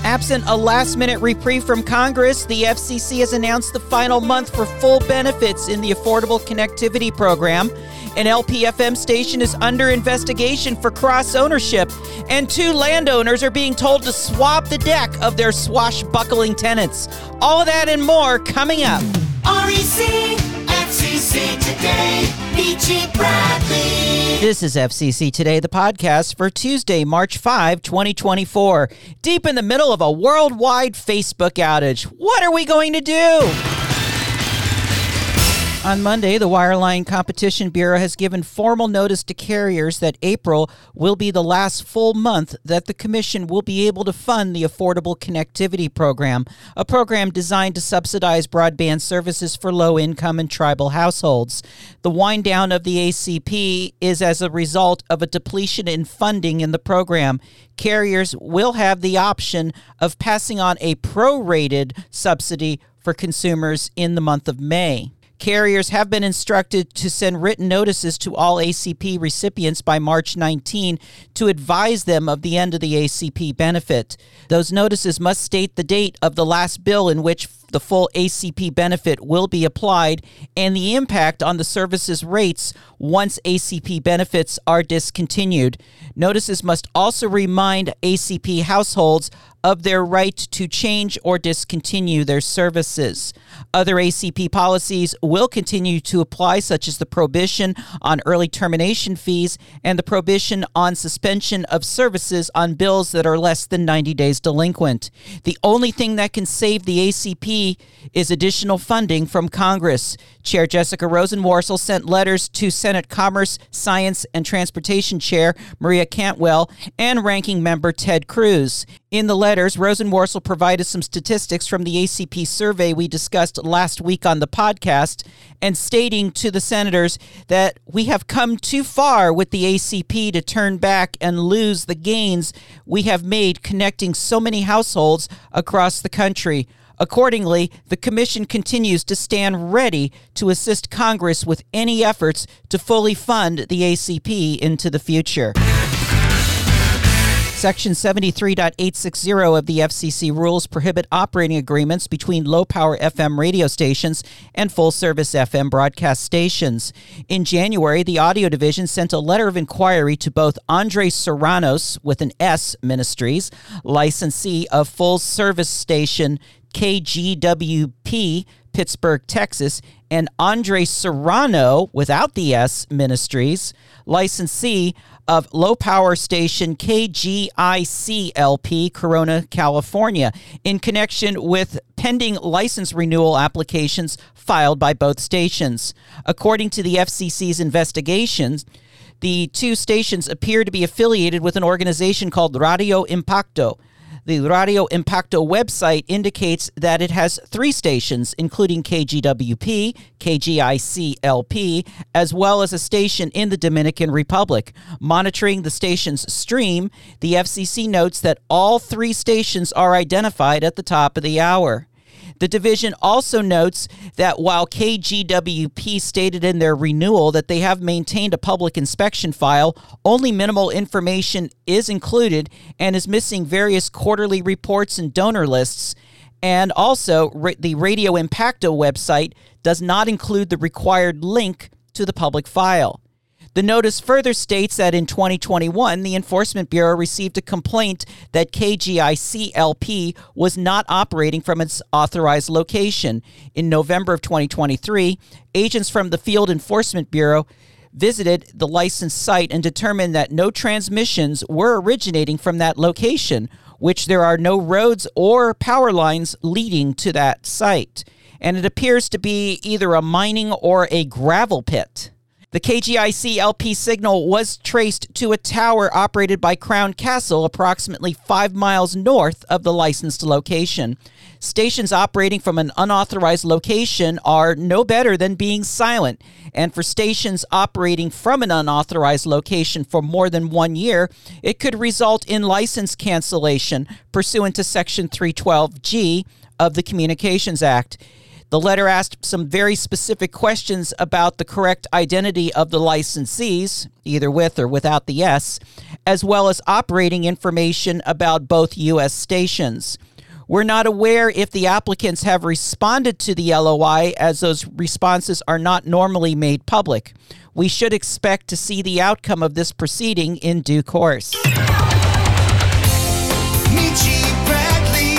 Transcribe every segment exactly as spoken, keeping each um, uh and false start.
Absent a last-minute reprieve from Congress, the F C C has announced the final month for full benefits in the Affordable Connectivity Program. An L P F M station is under investigation for cross-ownership, and two landowners are being told to swap the deck of their swashbuckling tenants. All of that and more coming up. R E C, F C C Today, Beachy Bradley. This is F C C Today, the podcast for Tuesday, March fifth, twenty twenty-four. Deep in the middle of a worldwide Facebook outage. What are we going to do? On Monday, the Wireline Competition Bureau has given formal notice to carriers that April will be the last full month that the Commission will be able to fund the Affordable Connectivity Program, a program designed to subsidize broadband services for low-income and tribal households. The wind down of the A C P is as a result of a depletion in funding in the program. Carriers will have the option of passing on a prorated subsidy for consumers in the month of May. Carriers have been instructed to send written notices to all A C P recipients by March nineteenth to advise them of the end of the A C P benefit. Those notices must state the date of the last bill in which the full A C P benefit will be applied and the impact on the service's rates once A C P benefits are discontinued. Notices must also remind A C P households of their right to change or discontinue their services. Other A C P policies will continue to apply, such as the prohibition on early termination fees and the prohibition on suspension of services on bills that are less than ninety days delinquent. The only thing that can save the A C P is additional funding from Congress. Chair Jessica Rosenworcel sent letters to Senate Commerce, Science, and Transportation Chair Maria Cantwell and Ranking Member Ted Cruz. In the letters, Rosenworcel provided some statistics from the A C P survey we discussed last week on the podcast, and stating to the senators that we have come too far with the A C P to turn back and lose the gains we have made connecting so many households across the country. Accordingly, the Commission continues to stand ready to assist Congress with any efforts to fully fund the A C P into the future. Section seventy-three point eight sixty of the F C C rules prohibit operating agreements between low-power F M radio stations and full-service F M broadcast stations. In January, the Audio Division sent a letter of inquiry to both Andre Serranos, with an S, Ministries, licensee of full-service station K G W P, Pittsburgh, Texas, and Andre Serrano, without the S, Ministries, licensee of low-power station K G I C L P, Corona, California, in connection with pending license renewal applications filed by both stations. According to the F C C's investigations, the two stations appear to be affiliated with an organization called Radio Impacto. The Radio Impacto website indicates that it has three stations, including K G W P, K G I C L P, as well as a station in the Dominican Republic. Monitoring the station's stream, the F C C notes that all three stations are identified at the top of the hour. The division also notes that while K G W P stated in their renewal that they have maintained a public inspection file, only minimal information is included and is missing various quarterly reports and donor lists. And also, the Radio Impacto website does not include the required link to the public file. The notice further states that in twenty twenty-one, the Enforcement Bureau received a complaint that K G I C L P was not operating from its authorized location. In November of twenty twenty-three, agents from the Field Enforcement Bureau visited the licensed site and determined that no transmissions were originating from that location, which there are no roads or power lines leading to that site. And it appears to be either a mining or a gravel pit. The K G I C L P signal was traced to a tower operated by Crown Castle approximately five miles north of the licensed location. Stations operating from an unauthorized location are no better than being silent, and for stations operating from an unauthorized location for more than one year, it could result in license cancellation pursuant to Section three twelve G of the Communications Act. The letter asked some very specific questions about the correct identity of the licensees, either with or without the S, as well as operating information about both U S stations. We're not aware if the applicants have responded to the L O I, as those responses are not normally made public. We should expect to see the outcome of this proceeding in due course. Michi Bradley,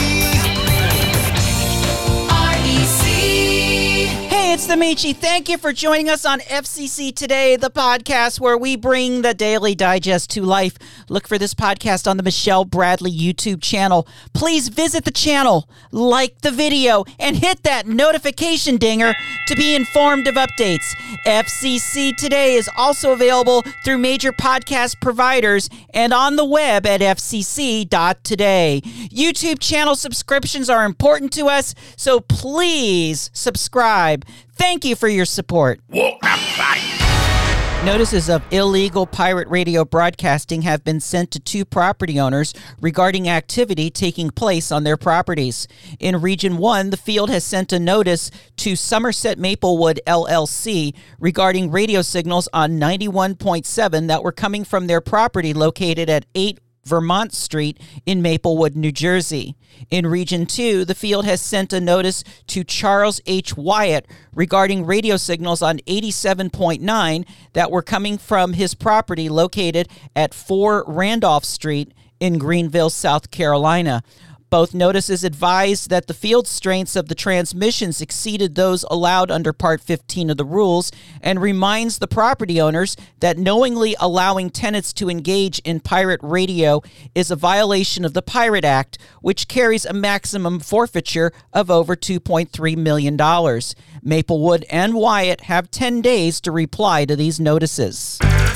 R E C. Hey, it's the Michi. Thank you for joining us on F C C Today, the podcast where we bring the Daily Digest to life. Look for this podcast on the Michelle Bradley YouTube channel. Please visit the channel, like the video, and hit that notification dinger to be informed of updates. F C C Today is also available through major podcast providers and on the web at f c c dot today. YouTube channel subscriptions are important to us, so please subscribe. Thank you for your support. Whoa, I'm fine. Notices of illegal pirate radio broadcasting have been sent to two property owners regarding activity taking place on their properties. In Region one, the field has sent a notice to Somerset Maplewood L L C regarding radio signals on ninety-one point seven that were coming from their property located at eight Vermont Street in Maplewood, New Jersey. In Region two, the field has sent a notice to Charles H. Wyatt regarding radio signals on eighty-seven point nine that were coming from his property located at four Randolph Street in Greenville, South Carolina. Both notices advised that the field strengths of the transmissions exceeded those allowed under Part fifteen of the rules, and reminds the property owners that knowingly allowing tenants to engage in pirate radio is a violation of the Pirate Act, which carries a maximum forfeiture of over two point three million dollars. Maplewood and Wyatt have ten days to reply to these notices.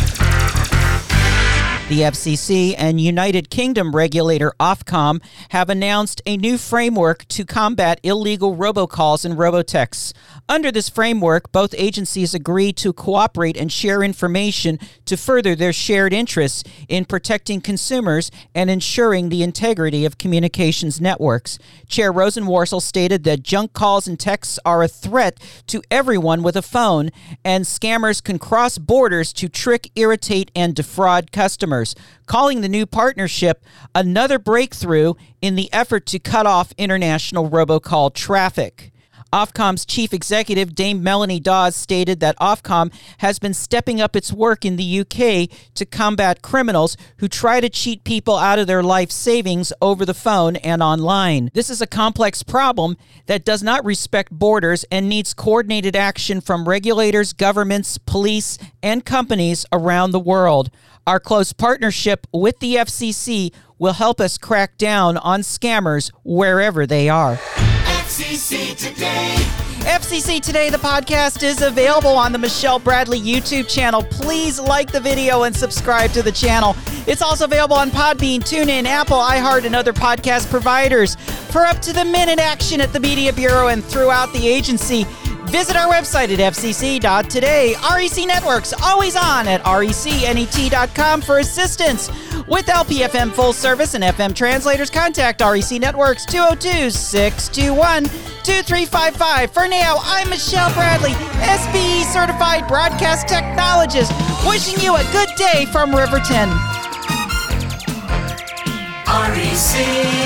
The F C C and United Kingdom regulator Ofcom have announced a new framework to combat illegal robocalls and robotexts. Under this framework, both agencies agree to cooperate and share information to further their shared interests in protecting consumers and ensuring the integrity of communications networks. Chair Rosenworcel stated that junk calls and texts are a threat to everyone with a phone, and scammers can cross borders to trick, irritate, and defraud customers, calling the new partnership another breakthrough in the effort to cut off international robocall traffic. Ofcom's chief executive, Dame Melanie Dawes, stated that Ofcom has been stepping up its work in the U K to combat criminals who try to cheat people out of their life savings over the phone and online. This is a complex problem that does not respect borders and needs coordinated action from regulators, governments, police, and companies around the world. Our close partnership with the F C C will help us crack down on scammers wherever they are. F C C Today. F C C Today, the podcast, is available on the Michelle Bradley YouTube channel. Please like the video and subscribe to the channel. It's also available on Podbean, TuneIn, Apple, iHeart, and other podcast providers. For up-to-the-minute action at the Media Bureau and throughout the agency, visit our website at f c c dot today. R E C Networks, always on at r e c net dot com for assistance. With L P F M full service and F M translators, contact R E C Networks two oh two, six two one, two three five five. For now, I'm Michelle Bradley, S B E certified broadcast technologist, wishing you a good day from Riverton. R E C.